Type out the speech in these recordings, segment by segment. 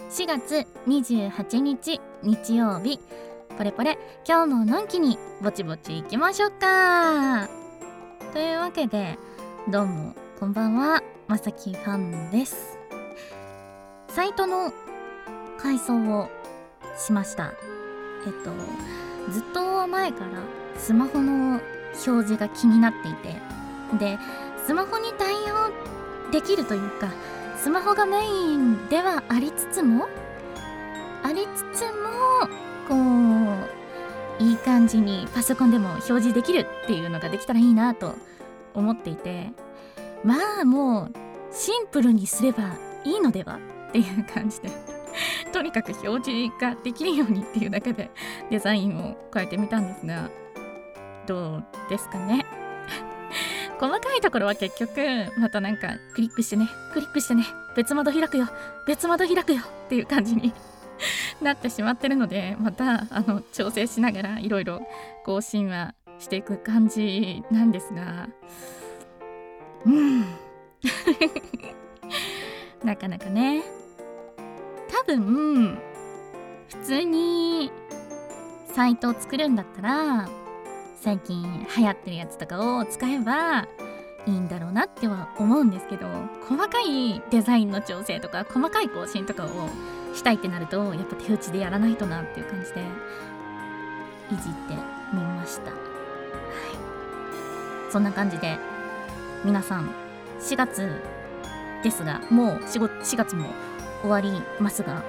4月28日日曜日、ポレポレ今日ものんきにぼちぼち行きましょうか。というわけでどうもこんばんは、まさきファンです。サイトの改装をしました。ずっと前からスマホの表示が気になっていて、でスマホに対応できるというか、スマホがメインではありつつもこういい感じにパソコンでも表示できるっていうのができたらいいなと思っていて、まあもうシンプルにすればいいのではっていう感じでとにかく表示ができるようにっていうだけでデザインを変えてみたんですが、どうですかね。細かいところは結局またなんかクリックしてね別窓開くよっていう感じになってしまってるので、また調整しながらいろいろ更新はしていく感じなんですが、なかなかね、多分普通にサイトを作るんだったら最近流行ってるやつとかを使えばいいんだろうなっては思うんですけど、細かいデザインの調整とか細かい更新とかをしたいってなるとやっぱ手打ちでやらないとなっていう感じでいじってみました。そんな感じで皆さん4月ですが、もう4月も終わりますが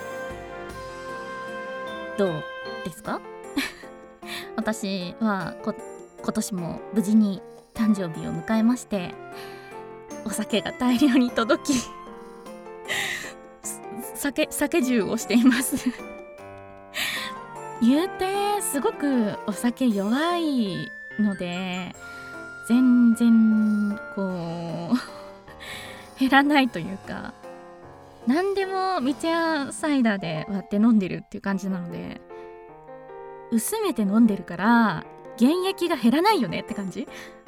どうですか？私は今年も無事に誕生日を迎えまして、お酒が大量に届き酒重をしています言うてすごくお酒弱いので全然こう減らないというか、何でも三ツ矢サイダーで割って飲んでるっていう感じなので、薄めて飲んでるから原液が減らないよねって感じ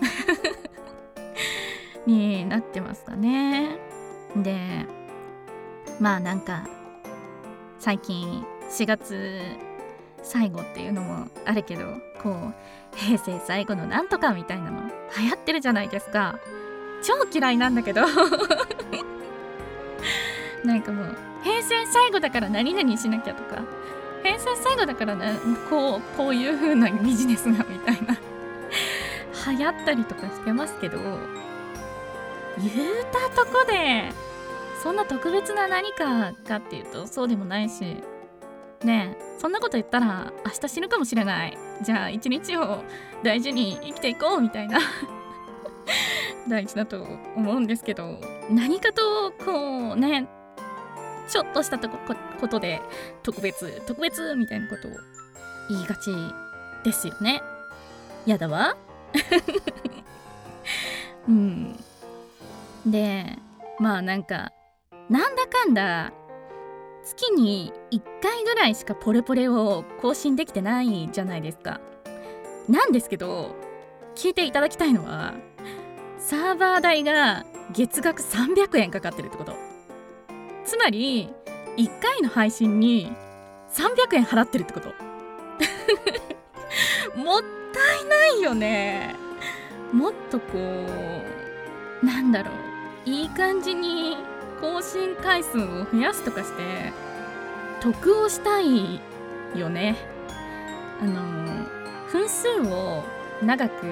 になってますかね。でまあなんか最近4月最後っていうのもあるけど、こう平成最後のなんとかみたいなの流行ってるじゃないですか。超嫌いなんだけどなんかもう平成最後だから何々しなきゃとか、平成最後だからこういう風なビジネスがみたいな流行ったりとかしてますけど、言うたとこでそんな特別な何かかっていうとそうでもないしね。えそんなこと言ったら明日死ぬかもしれない。じゃあ一日を大事に生きていこうみたいな大事だと思うんですけど、何かとこうね、ちょっとしたことで特別みたいなことを言いがちですよね。やだわでまあなんだかんだ月に1回ぐらいしかポレポレを更新できてないじゃないですか。なんですけど聞いていただきたいのは、サーバー代が月額300円かかってるってこと。つまり1回の配信に300円払ってるってこともったいないよね。もっとこういい感じに更新回数を増やすとかして得をしたいよね。分数を長く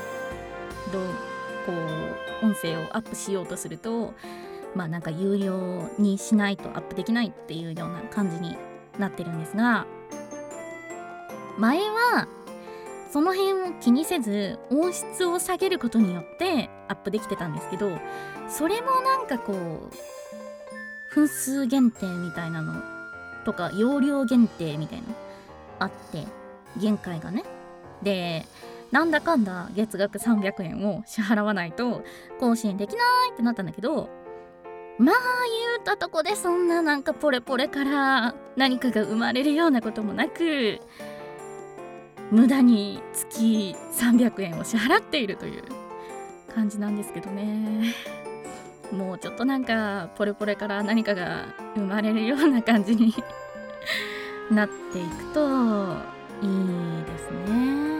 音声をアップしようとすると、なんか有料にしないとアップできないっていうような感じになってるんですが、前はその辺を気にせず音質を下げることによってアップできてたんですけど、それもなんかこう分数限定みたいなのとか容量限定みたいなのあって限界がね。でなんだかんだ月額300円を支払わないと更新できないってなったんだけど、まあ言うたとこでそんななんかポレポレから何かが生まれるようなこともなく、無駄に月300円を支払っているという感じなんですけどね。 もうちょっとなんかポレポレから何かが生まれるような感じになっていくといいですね。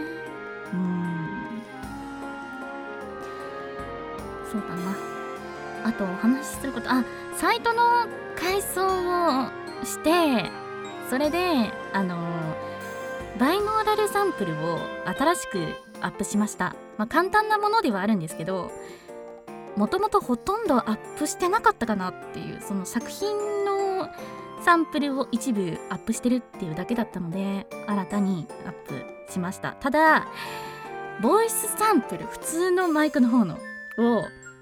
そうだな。あとお話しすること、サイトの改装をして、それでバイノーラルサンプルを新しくアップしました。簡単なものではあるんですけど、もともとほとんどアップしてなかったかなっていう、その作品のサンプルを一部アップしてるっていうだけだったので、新たにアップしました。ただボイスサンプル、普通のマイクの方のを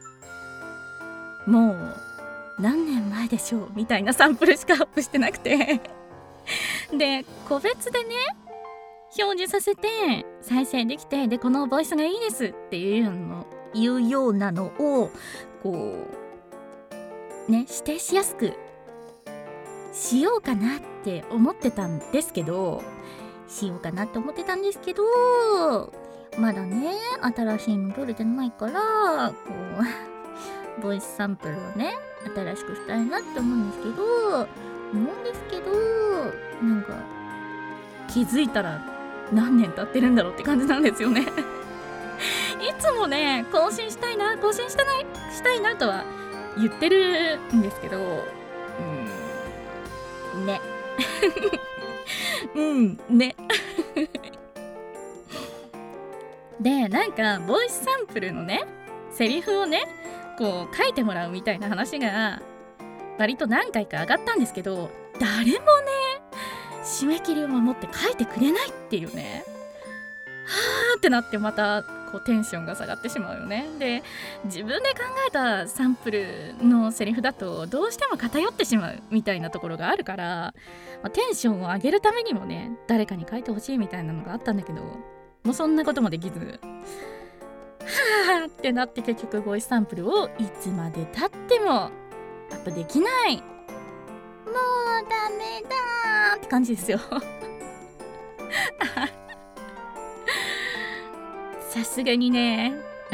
もう何年前でしょうみたいなサンプルしかアップしてなくてで個別でね表示させて再生できて、でこのボイスがいいですっていうようなのをこうね指定しやすくしようかなって思ってたんですけど、まだね新しいの取れてないから、こうボイスサンプルをね新しくしたいなって思うんですけど、なんか気づいたら何年経ってるんだろうって感じなんですよねいつもね更新したいなとは言ってるんですけど、ねねで、なんかボイスサンプルのねセリフをねこう書いてもらうみたいな話が割と何回か上がったんですけど、誰もね締め切りを守って書いてくれないっていうね、はーってなって、またこうテンションが下がってしまうよね。で自分で考えたサンプルのセリフだとどうしても偏ってしまうみたいなところがあるから、テンションを上げるためにもね誰かに書いてほしいみたいなのがあったんだけど、もうそんなこともできず、はーってなって、結局ボイスサンプルをいつまで経ってもアップできない、もうダメだーって感じですよさすがにね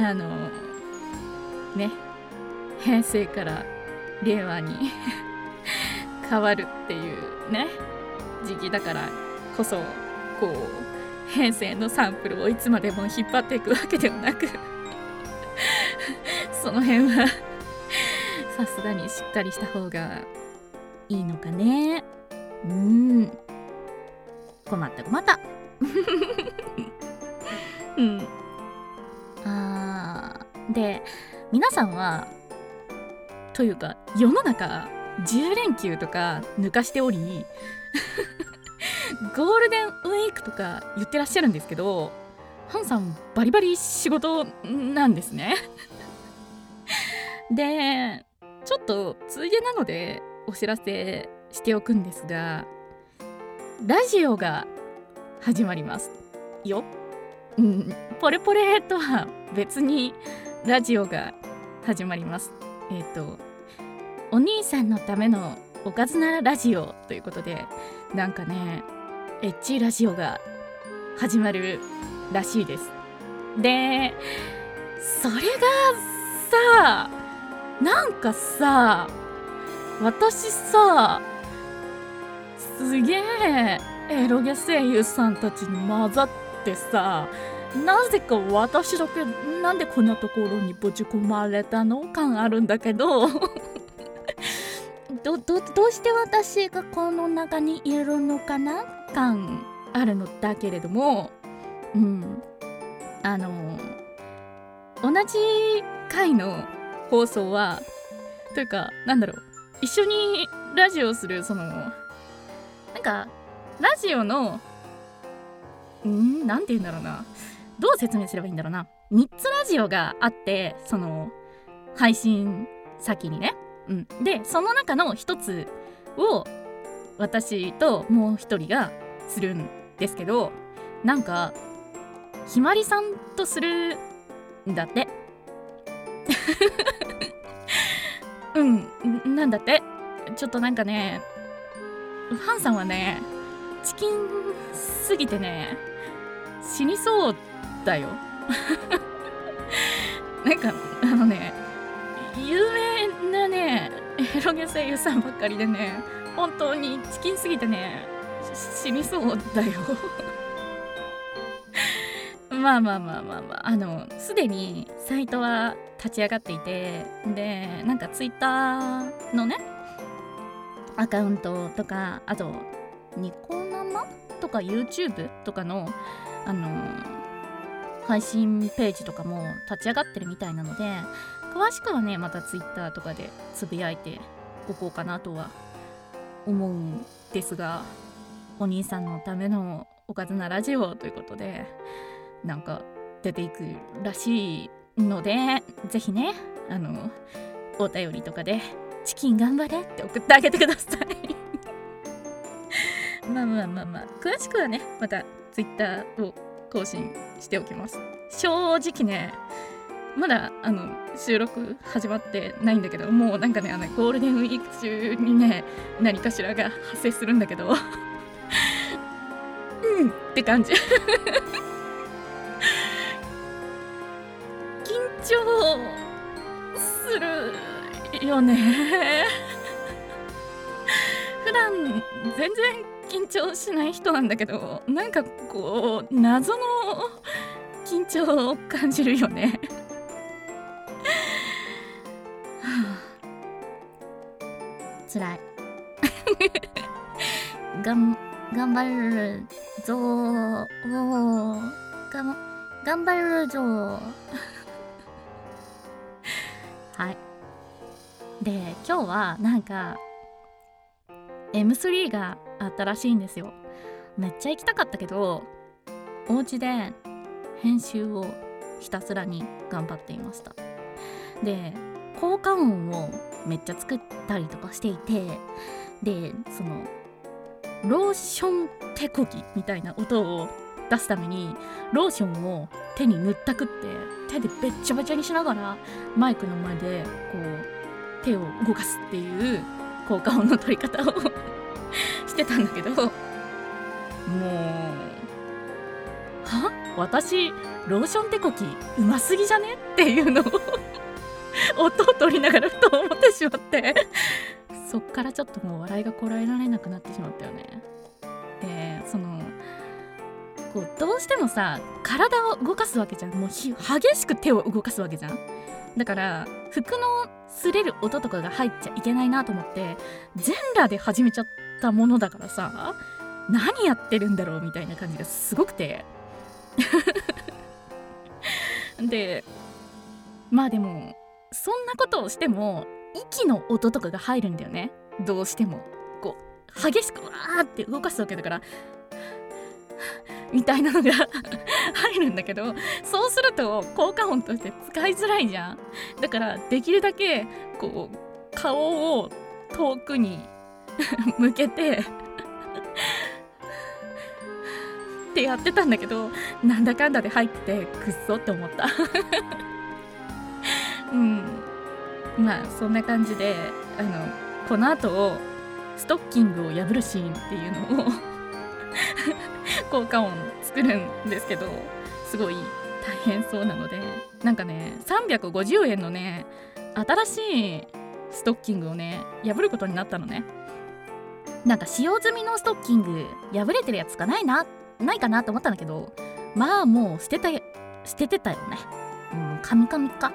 平成から令和に変わるっていうね時期だからこそ、こう平成のサンプルをいつまでも引っ張っていくわけではなくその辺はさすがにしっかりした方がいいのかね。困ったで皆さんはというか世の中10連休とか抜かしておりゴールデンウィークとか言ってらっしゃるんですけど、ハンさんバリバリ仕事なんですねでちょっとついでなのでお知らせしておくんですが、ラジオが始まりますよ。ポレポレとは別にラジオが始まります。お兄さんのためのおかずならラジオということで、なんかねエッチラジオが始まるらしいです。でそれがさ、なんかさ私さすげえエロゲ声優さんたちに混ざってさ、なぜか私だけなんでこんなところにぶち込まれたの感あるんだけどどうして私がこの中にいるのかな感あるのだけれども、同じ回の放送はというか一緒にラジオするなんかラジオのなんて言うんだろうな、どう説明すればいいんだろうな、3つラジオがあって、その配信先にね、でその中の1つを私ともう1人がするんですけど、なんかひまりさんとするんだってなんだって。ちょっとなんかね、ハンさんはねチキンすぎてね死にそうだよなんか有名エロゲ声優さんばっかりでね、本当にチキンすぎてね死にそうだよまあすでにサイトは立ち上がっていて、でなんかツイッターのねアカウントとか、あとニコ生とか YouTube とかの配信ページとかも立ち上がってるみたいなので、詳しくはねまたツイッターとかでつぶやいておこうかなとは思うんですが、お兄さんのためのおかずなラジオということでなんか出ていくらしいので、ぜひねお便りとかでチキン頑張れって送ってあげてくださいまあ詳しくはねまたツイッターを更新しておきます。正直ねまだ収録始まってないんだけど、もうなんかねゴールデンウィーク中にね何かしらが発生するんだけどって感じ緊張するよね普段全然緊張しない人なんだけど、なんかこう謎の緊張を感じるよねつらい頑張るぞー頑張るぞーはい。で今日はなんか M3 があったらしいんですよ。めっちゃ行きたかったけどお家で編集をひたすらに頑張っていました。で効果音をめっちゃ作ったりとかしていて、でそのローション手こぎみたいな音を出すためにローションを手に塗ったくって手でべっちゃべちゃにしながらマイクの前でこう手を動かすっていう効果音の取り方をしてたんだけど、もう私ローション手こぎうますぎじゃねっていうのを音を取りながらふと思ってしまってそっからちょっともう笑いがこらえられなくなってしまったよね。でこうどうしてもさ体を動かすわけじゃん、もう激しく手を動かすわけじゃん。だから服の擦れる音とかが入っちゃいけないなと思って全裸で始めちゃったものだからさ、何やってるんだろうみたいな感じがすごくてでまあでもそんなことをしても息の音とかが入るんだよね。どうしてもこう激しくわーって動かすわけだからみたいなのが入るんだけど、そうすると効果音として使いづらいじゃん。だからできるだけこう顔を遠くに向けてってやってたんだけど、なんだかんだで入っててくっそって思ったまあそんな感じでこの後ストッキングを破るシーンっていうのを効果音作るんですけど、すごい大変そうなので、なんかね350円のね新しいストッキングをね破ることになったのね。なんか使用済みのストッキング破れてるやつがないかなと思ったんだけど、まあもう捨ててたよね。カミカミか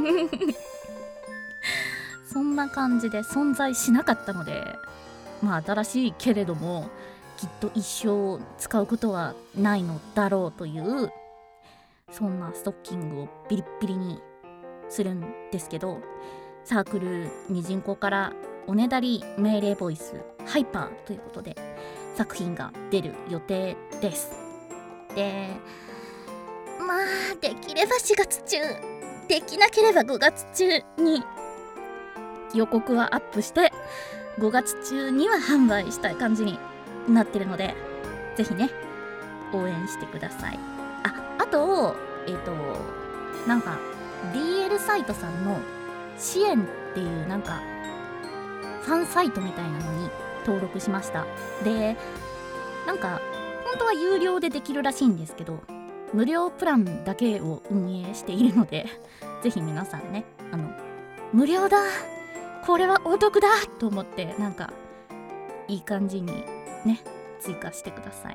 そんな感じで存在しなかったので、まあ新しいけれどもきっと一生使うことはないのだろうというそんなストッキングをビリッビリにするんですけど、サークルミジンコからおねだり命令ボイスハイパーということで作品が出る予定です。でまあできれば4月中、できなければ5月中に予告はアップして5月中には販売したい感じになってるので、ぜひね応援してください。あとなんか DL サイトさんの支援っていうなんかファンサイトみたいなのに登録しました。でなんか本当は有料でできるらしいんですけど、無料プランだけを運営しているので、ぜひ皆さんね無料だこれはお得だと思って、なんかいい感じにね追加してください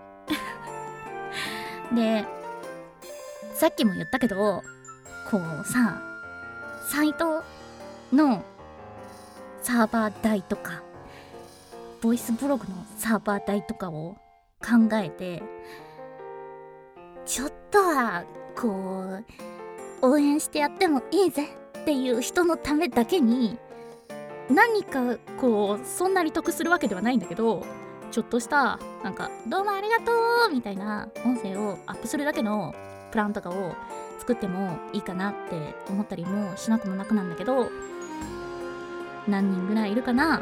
で、さっきも言ったけど、こうさ、サイトのサーバー代とかボイスブログのサーバー代とかを考えて、ちょっとはこう応援してやってもいいぜっていう人のためだけに、何かこうそんなに得するわけではないんだけど、ちょっとしたなんかどうもありがとうみたいな音声をアップするだけのプランとかを作ってもいいかなって思ったりもしなくもなくなんだけど、何人ぐらいいるかな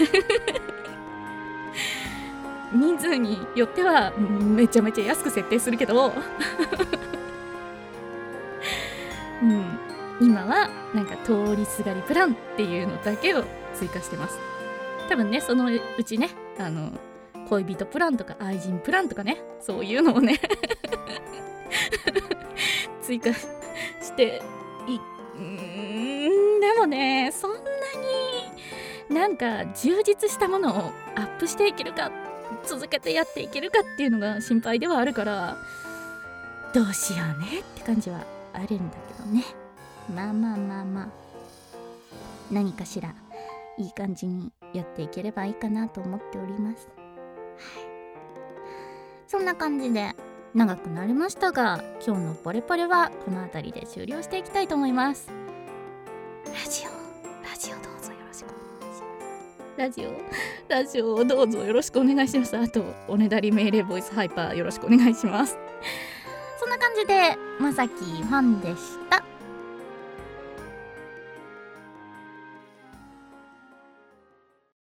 人数によってはめちゃめちゃ安く設定するけど今はなんか通りすがりプランっていうのだけを追加してます。多分ね、そのうちね、恋人プランとか愛人プランとかね、そういうのをね追加してでもね、そんなになんか充実したものをアップしていけるか、続けてやっていけるかっていうのが心配ではあるから、どうしようねって感じはあるんだけどね。まあ何かしらいい感じにやっていければいいかなと思っております。そんな感じで長くなりましたが、今日のポレポレはこの辺りで終了していきたいと思います。ラジオどうぞよろしくお願いします。ラジオをどうぞよろしくお願いします。あとおねだり命令ボイスハイパーよろしくお願いします。そんな感じでまさきファンでした。